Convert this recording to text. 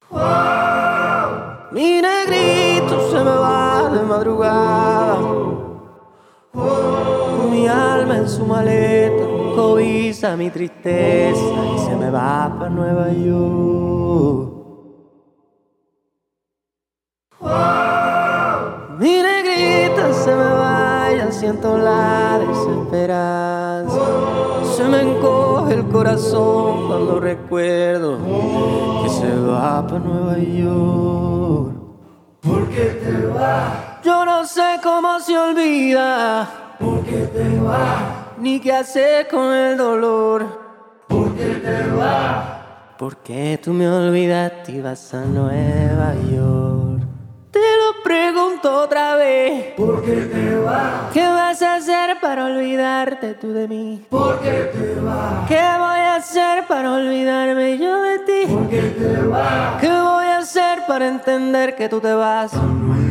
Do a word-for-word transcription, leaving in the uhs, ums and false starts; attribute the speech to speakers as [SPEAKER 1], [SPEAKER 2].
[SPEAKER 1] Mi negrito se me va de madrugada. Mi alma en su maleta cobiza mi tristeza y se me va para Nueva York. Mi negrita se me va, ya siento la desesperanza. Se me encoge el corazón cuando recuerdo que se va para Nueva York.
[SPEAKER 2] ¿Por qué te vas?
[SPEAKER 1] Yo no sé cómo se olvida.
[SPEAKER 2] ¿Por qué te vas?
[SPEAKER 1] Ni qué hacer con el dolor.
[SPEAKER 2] ¿Por qué te vas?
[SPEAKER 1] Porque tú me olvidaste y vas a Nueva York. Te lo pregunto otra vez.
[SPEAKER 2] ¿Por qué te vas?
[SPEAKER 1] ¿Qué vas a hacer para olvidarte tú de mí?
[SPEAKER 2] ¿Por qué te vas?
[SPEAKER 1] ¿Qué voy a hacer para olvidarme yo de ti?
[SPEAKER 2] ¿Por qué te vas?
[SPEAKER 1] ¿Qué voy a hacer para entender que tú te vas?